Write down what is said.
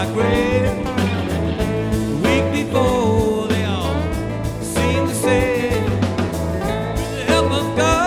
grave. Week before they all seem to say, with the help of God.